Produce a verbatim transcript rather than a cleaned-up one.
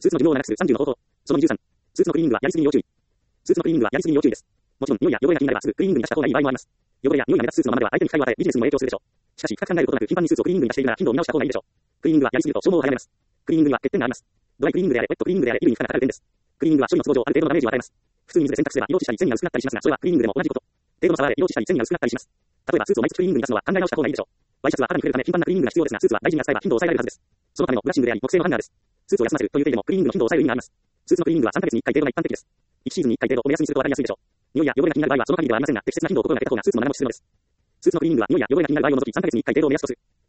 スーツの寿命を長くするさんじゅうの方法。そのにじゅうさん。スーツのクリーニングはやりすぎに要注意。スーツのクリーニングはやりすぎに要注意です。もちろん、匂いや汚れが気になればすぐクリーニングに出した方がいい場合もあります。汚れや匂いが目立つスーツのままでは相手に機会を与え、ビジネスにも影響するでしょう。しかし、深く考えることなく頻繁にスーツをクリーニングに出しているなら頻度を見直した方がいいでしょう。クリーニングはやりすぎると消耗を早めます。クリーニングには欠点があります。ドライクリーニングであれ、ウェットクリーニングであれ、衣類に負荷がかかる点です。クリーニングは処理の都合上ある程度のダメージを与えます。普通に水で洗濯すれば色落ちしたり線が薄くなったりしますが、それはクリーニングでも同じこと。程度の差はあれ、色落ちしたり線が薄くなったりします。例えば、スーツを毎月クリーニングに出すのは考え直した方がいいでしょう。ワイシャツは肌に触れるため頻繁なクリーニングが必要ですが、スーツは大事に扱えば頻度を抑えられるはずです。そのためのブラッシングであり、木製のハンガーです。スーツを休ませるという手でもクリーニングの頻度を抑える意味があります。スーツのクリーニングはさんかげつにいっかい程度が一般的です。いちシーズンにいっかい程度を目安にすると分かりやすいでしょう。匂いや汚れが気になる場合はその限りではありませんが、適切な頻度を心がけた方がスーツの長持ちするのです。スーツのクリーニングは匂いや汚れが気になる場合を除きさんかげつにいっかい程度を目安とする。